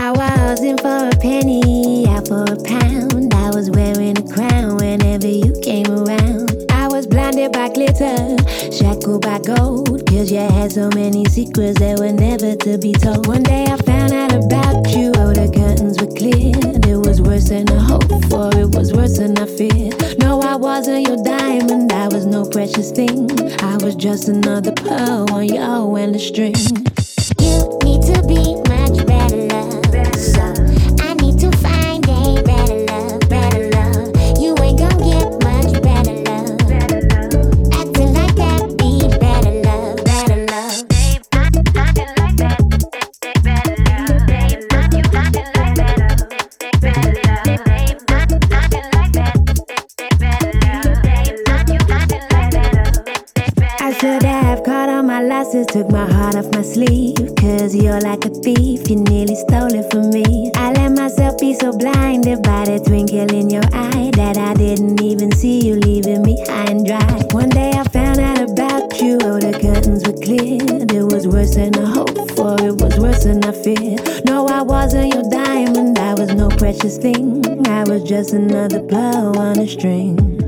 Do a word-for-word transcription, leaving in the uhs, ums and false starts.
I wasn't for a penny, out for a pound. I was wearing a crown whenever you came around. I was blinded by glitter, shackled by gold, cause you had so many secrets that were never to be told. One day I found out about you, oh the curtains were cleared. It was worse than I hoped for, it was worse than I feared. No, I wasn't your diamond, I was no precious thing. I was just another pearl on your wedding string. You need to be much better love, so I need to find a better love, better love. You ain't gon' get much better love. Acting like that, be better love, better love. Babe, not, nothing like that. Better love, babe, not you, nothing like that. Better love, babe, not, nothing like that. Better love, babe, not you, nothing like that. I should have caught all my losses, took my heart off my sleeve. Cause you're like a thief, you nearly stole it from me. I let myself be so blinded by the twinkle in your eye that I didn't even see you leaving me high and dry. One day I found out about you, oh the curtains were cleared. It was worse than I hoped for, it was worse than I feared. No, I wasn't your diamond, I was no precious thing. I was just another pearl on a string.